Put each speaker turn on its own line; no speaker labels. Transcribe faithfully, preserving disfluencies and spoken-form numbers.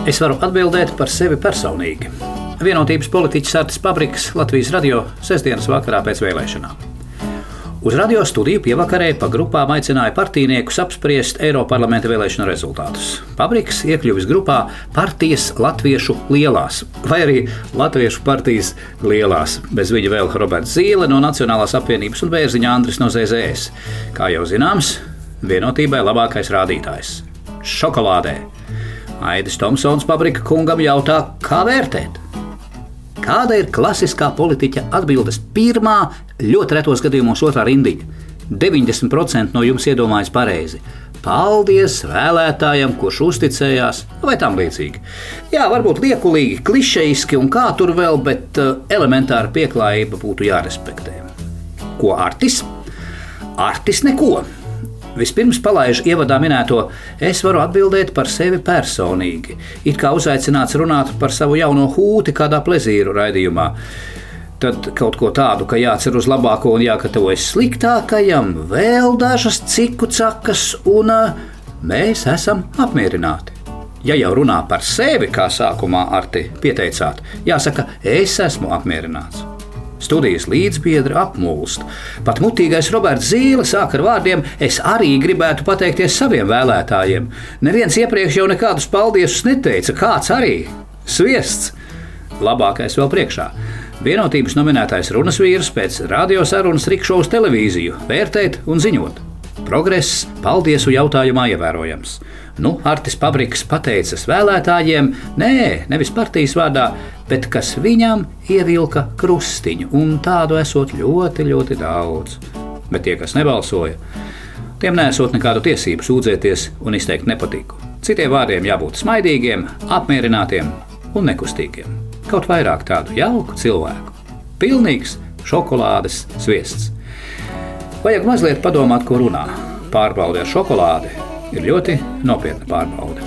Es varu atbildēt par sevi personīgi. Vienotības politiķis Artis Pabriks, Latvijas radio, sestdienas vakarā pēc vēlēšanām. Uz radio studiju pievakarē pa grupām aicināja partijniekus apspriest Eiroparlamenta vēlēšanu rezultātus. Pabriks iekļuvis grupā partijas latviešu lielās, vai arī latviešu partijas lielās. Bez viņa vēl Roberts Zīle no Nacionālās apvienības un Bērziņa Andris no Z Z S. Kā jau zināms, vienotībai labākais rādītājs – šokolādē. Aidis Tomsons Pabrika kungam jautā, kā vērtēt. Kāda ir klasiskā politiķa atbildes pirmā, ļoti retos gadījumos otrā rindiņa? deviņdesmit procenti no jums iedomājas pareizi. Paldies vēlētājam, kurš uzticējās, vai tam līdzīgi. Jā, varbūt liekulīgi, klišejiski un kā tur vēl, bet uh, elementāra pieklājība būtu jārespektē. Ko Artis? Artis neko. Vispirms palaižu ievadā minēto, es varu atbildēt par sevi personīgi. It kā uzaicināts runāt par savu jauno hūti kādā plezīru raidījumā. Tad kaut ko tādu, ka jācer uz labāko un jāgatavojas sliktākajam, vēl dažas ciku cakas un uh, mēs esam apmierināti. Ja jau runā par sevi, kā sākumā Arti pieteicāt, jāsaka, es esmu apmierināts. Studijas līdzbiedri apmulst. Pat mutīgais Roberts Zīle sāk ar vārdiem: es arī gribētu pateikties saviem vēlētājiem. Neviens iepriekš jau nekādus paldiesus neteica, kāds arī sviests. Labākais vēl priekšā. Vienotības nominētais runas vīrs pēc radiosarunas rikšovas televīziju vērtēt un ziņot. Progress paldiesu jautājumā ievērojams. Nu, Artis Pabriks pateicas vēlētājiem, nē, nevis partijas vārdā, bet kas viņam ievilka krustiņu, un tādu esot ļoti, ļoti daudz. Bet tie, kas nebalsoja, tiem nesot nekādu tiesību sūdzēties un izteikt nepatīku. Citiem vārdiem jābūt smaidīgiem, apmierinātiem un nekustīgiem. Kaut vairāk tādu jauku cilvēku. Pilnīgs šokolādes sviests. Vajag mazliet padomāt, ko runā. Pārbaude ar šokolādi ir ļoti nopietna pārbaude.